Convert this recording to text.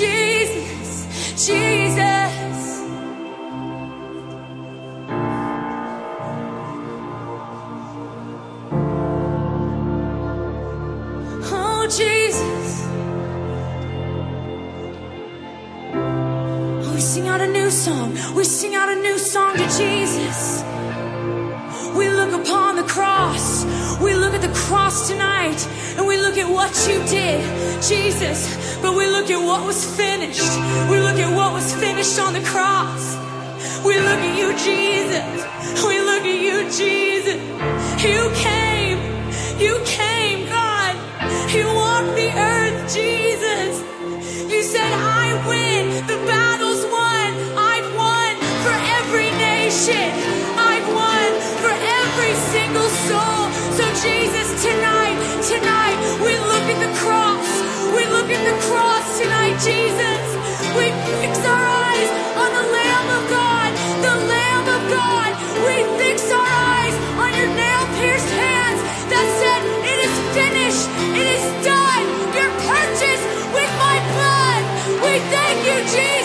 Jesus, Jesus. Oh, Jesus. We sing out a new song. We sing out a new song to Jesus. We look upon the cross. We look at the cross tonight, and we look at what you did, Jesus. But we look at what was finished. We look at what was finished on the cross. We look at you, Jesus. We look at you, Jesus. You came, God. You walked the earth, Jesus. You said, I win. The battle's won. I've won for every nation. I've won for every single soul. So Jesus, tonight, we look at the cross. We look at the cross tonight, Jesus. We fix our eyes on the Lamb of God, the Lamb of God. We fix our eyes on your nail-pierced hands that said, it is finished, it is done. You're purchased with my blood. We thank you, Jesus.